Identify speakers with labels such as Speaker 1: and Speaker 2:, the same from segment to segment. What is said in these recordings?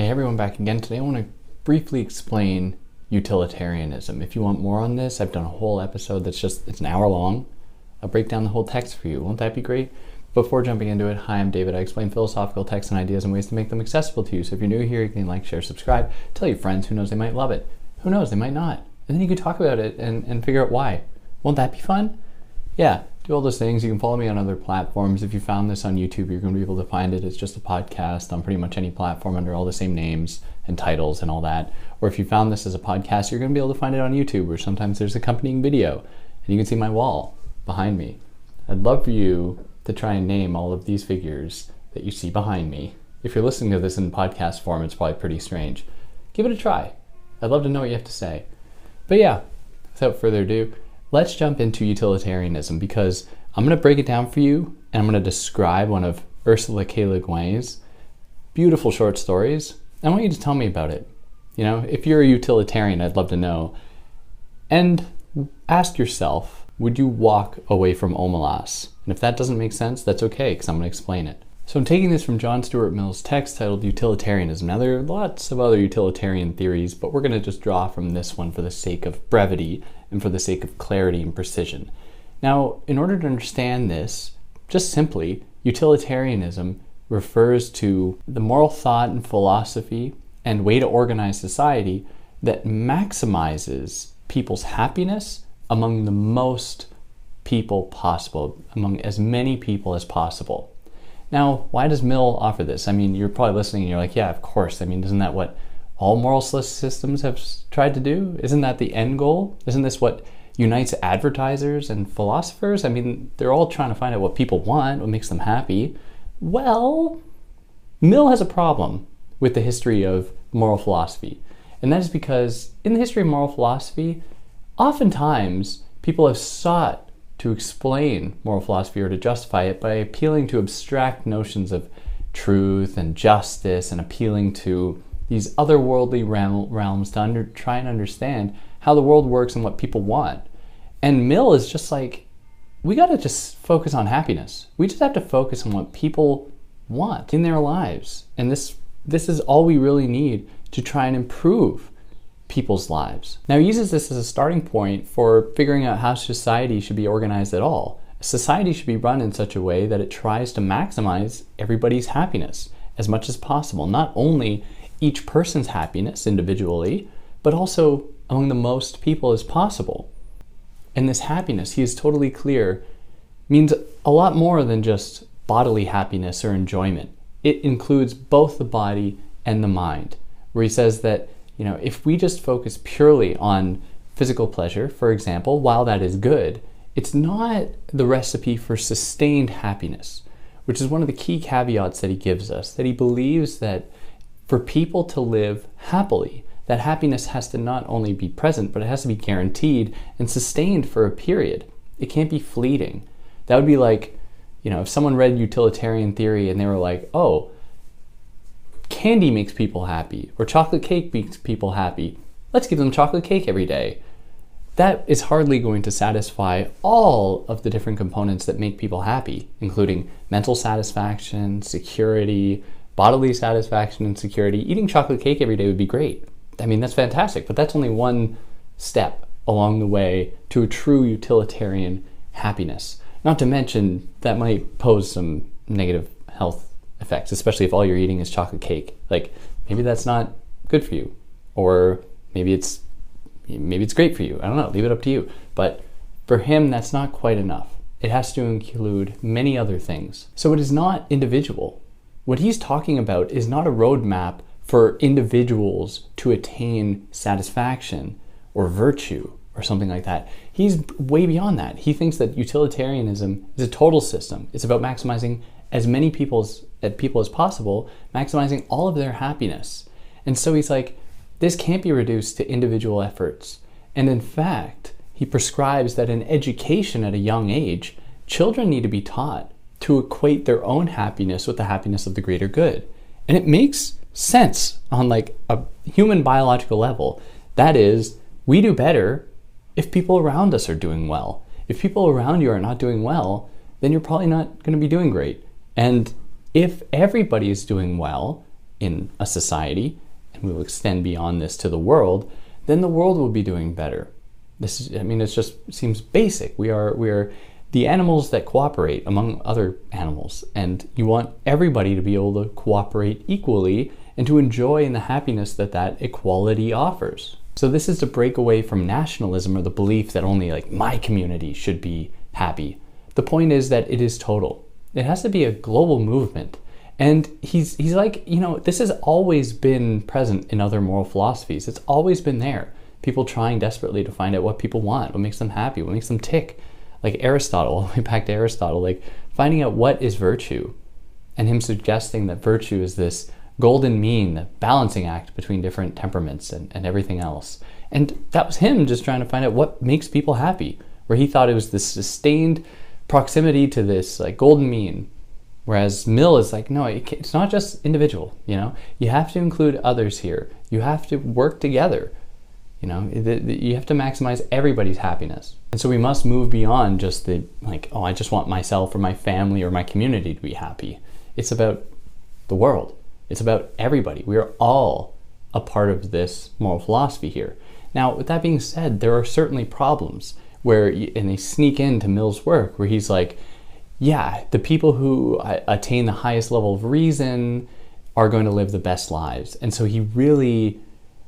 Speaker 1: everyone, back again. Today I want to briefly explain utilitarianism. If you want more on this, I've done a whole episode it's an hour long. I'll break down the whole text for you. Won't that be great? Before jumping into it, hi, I'm David. I explain philosophical texts and ideas and ways to make them accessible to you. So if you're new here, you can like, share, subscribe. Tell your friends. Who knows, they might love it. Who knows, they might not. And then you can talk about it and figure out why. Won't that be fun? Yeah, do all those things. You can follow me on other platforms. If you found this on YouTube, you're going to be able to find it. It's just a podcast on pretty much any platform under all the same names and titles and all that. Or if you found this as a podcast, you're going to be able to find it on YouTube, where sometimes there's accompanying video and you can see my wall behind me. I'd love for you to try and name all of these figures that you see behind me. If you're listening to this in podcast form, it's probably pretty strange. Give it a try. I'd love to know what you have to say. But yeah, without further ado, let's jump into utilitarianism, because I'm going to break it down for you and I'm going to describe one of Ursula K. Le Guin's beautiful short stories. I want you to tell me about it. You know, if you're a utilitarian, I'd love to know. And ask yourself, would you walk away from Omelas? And if that doesn't make sense, that's okay, because I'm going to explain it. So I'm taking this from John Stuart Mill's text titled Utilitarianism. Now, there are lots of other utilitarian theories, but we're going to just draw from this one for the sake of brevity and for the sake of clarity and precision. Now, in order to understand this, just simply, utilitarianism refers to the moral thought and philosophy and way to organize society that maximizes people's happiness among the most people possible, among as many people as possible. Now, why does Mill offer this? I mean, you're probably listening and you're like, yeah, of course. I mean, isn't that what all moral systems have tried to do? Isn't that the end goal? Isn't this what unites advertisers and philosophers? I mean, they're all trying to find out what people want, what makes them happy. Well, Mill has a problem with the history of moral philosophy. And that is because in the history of moral philosophy, oftentimes people have sought to explain moral philosophy or to justify it by appealing to abstract notions of truth and justice and appealing to these otherworldly realms to try and understand how the world works and what people want. And Mill is just like, we got to just focus on happiness. We just have to focus on what people want in their lives. And this is all we really need to try and improve people's lives. Now, he uses this as a starting point for figuring out how society should be organized at all. Society should be run in such a way that it tries to maximize everybody's happiness as much as possible. Not only each person's happiness individually, but also among the most people as possible. And this happiness, he is totally clear, means a lot more than just bodily happiness or enjoyment. It includes both the body and the mind, where he says that, you know, if we just focus purely on physical pleasure, for example, while that is good, it's not the recipe for sustained happiness, which is one of the key caveats that he gives us, that he believes that for people to live happily, that happiness has to not only be present, but it has to be guaranteed and sustained for a period. It can't be fleeting. That would be like, you know, if someone read utilitarian theory and they were like, oh, candy makes people happy, or chocolate cake makes people happy, let's give them chocolate cake every day. That is hardly going to satisfy all of the different components that make people happy, including mental satisfaction, security, bodily satisfaction and security. Eating chocolate cake every day would be great. I mean, that's fantastic, but that's only one step along the way to a true utilitarian happiness. Not to mention that might pose some negative health effects, especially if all you're eating is chocolate cake. Like, maybe that's not good for you, or maybe it's great for you. I don't know, leave it up to you. But for him, that's not quite enough. It has to include many other things. So it is not individual. What he's talking about is not a roadmap for individuals to attain satisfaction or virtue or something like that. He's way beyond that. He thinks that utilitarianism is a total system. It's about maximizing as many people as possible, maximizing all of their happiness. And so he's like, this can't be reduced to individual efforts. And in fact, he prescribes that in education at a young age, children need to be taught to equate their own happiness with the happiness of the greater good. And it makes sense on like a human biological level. That is, we do better if people around us are doing well. If people around you are not doing well, then you're probably not going to be doing great. And if everybody is doing well, in a society, and we will extend beyond this to the world, then the world will be doing better. It just seems basic. We are the animals that cooperate among other animals, and you want everybody to be able to cooperate equally and to enjoy in the happiness that equality offers. So this is to break away from nationalism or the belief that only like my community should be happy. The point is that it is total. It has to be a global movement. And he's like, this has always been present in other moral philosophies. It's always been there. People trying desperately to find out what people want, what makes them happy, what makes them tick. Like Aristotle, all the way back to Aristotle, like finding out what is virtue, and him suggesting that virtue is this golden mean, the balancing act between different temperaments and everything else. And that was him just trying to find out what makes people happy, where he thought it was this sustained proximity to this like golden mean. Whereas Mill is like, no, it's not just individual, you have to include others here. You have to work together. You have to maximize everybody's happiness. And so we must move beyond just I just want myself or my family or my community to be happy. It's about the world. It's about everybody. We are all a part of this moral philosophy here. Now, with that being said, there are certainly problems and they sneak into Mill's work where he's like, yeah, the people who attain the highest level of reason are going to live the best lives. And so he really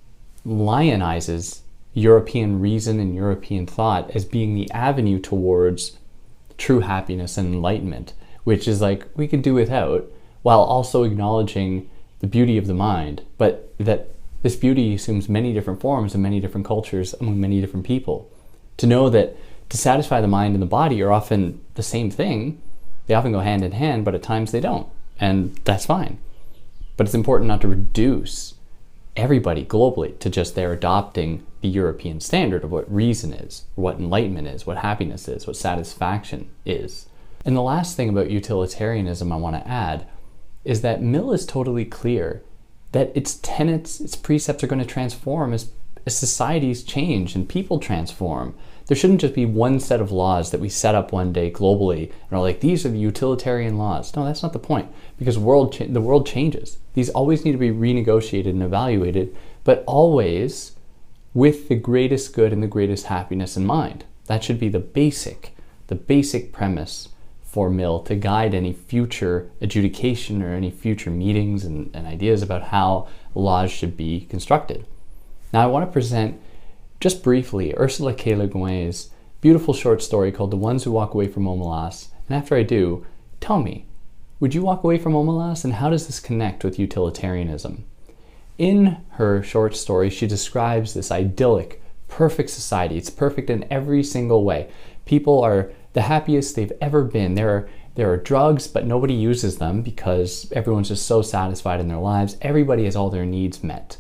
Speaker 1: lionizes European reason and European thought as being the avenue towards true happiness and enlightenment, which is like we could do without, while also acknowledging the beauty of the mind, but that this beauty assumes many different forms in many different cultures among many different people. To know that to satisfy the mind and the body are often the same thing, they often go hand in hand, but at times they don't, and that's fine. But it's important not to reduce everybody globally to just they're adopting the European standard of what reason is, what enlightenment is, what happiness is, what satisfaction is. And the last thing about utilitarianism I want to add is that Mill is totally clear that its tenets, its precepts are going to transform as societies change and people transform. There shouldn't just be one set of laws that we set up one day globally and are like, these are the utilitarian laws. No, that's not the point, because the world changes. These always need to be renegotiated and evaluated, but always with the greatest good and the greatest happiness in mind. That should be the basic premise for Mill to guide any future adjudication or any future meetings and ideas about how laws should be constructed. Now I want to present just briefly Ursula K. Le Guin's beautiful short story called The Ones Who Walk Away from Omelas. And after I do, tell me, would you walk away from Omelas, and how does this connect with utilitarianism? In her short story, she describes this idyllic, perfect society. It's perfect in every single way. People are the happiest they've ever been. There are drugs, but nobody uses them because everyone's just so satisfied in their lives. Everybody has all their needs met.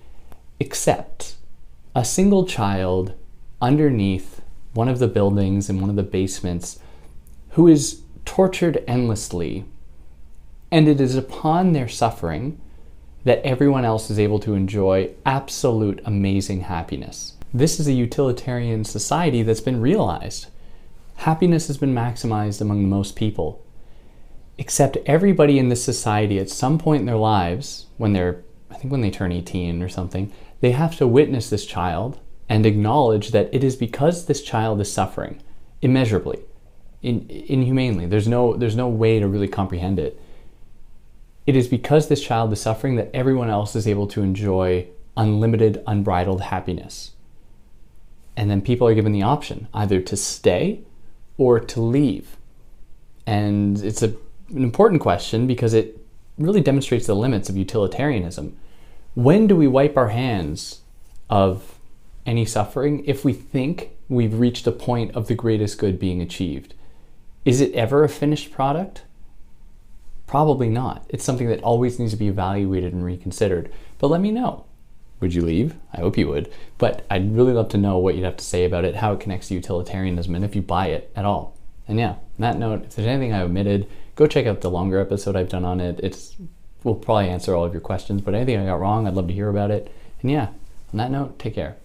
Speaker 1: Except a single child underneath one of the buildings in one of the basements who is tortured endlessly. And it is upon their suffering that everyone else is able to enjoy absolute amazing happiness. This is a utilitarian society that's been realized. Happiness has been maximized among most people. Except everybody in this society at some point in their lives, when they turn 18 or something, they have to witness this child and acknowledge that it is because this child is suffering immeasurably, inhumanely. There's no way to really comprehend it. It is because this child is suffering that everyone else is able to enjoy unlimited, unbridled happiness. And then people are given the option either to stay or to leave. And it's an important question because it really demonstrates the limits of utilitarianism. When do we wipe our hands of any suffering if we think we've reached a point of the greatest good being achieved? Is it ever a finished product? Probably not. It's something that always needs to be evaluated and reconsidered. But let me know. Would you leave? I hope you would. But I'd really love to know what you'd have to say about it, how it connects to utilitarianism, and if you buy it at all. And yeah, on that note, if there's anything I omitted, go check out the longer episode I've done on it. We'll probably answer all of your questions, but anything I got wrong, I'd love to hear about it. And yeah, on that note, take care.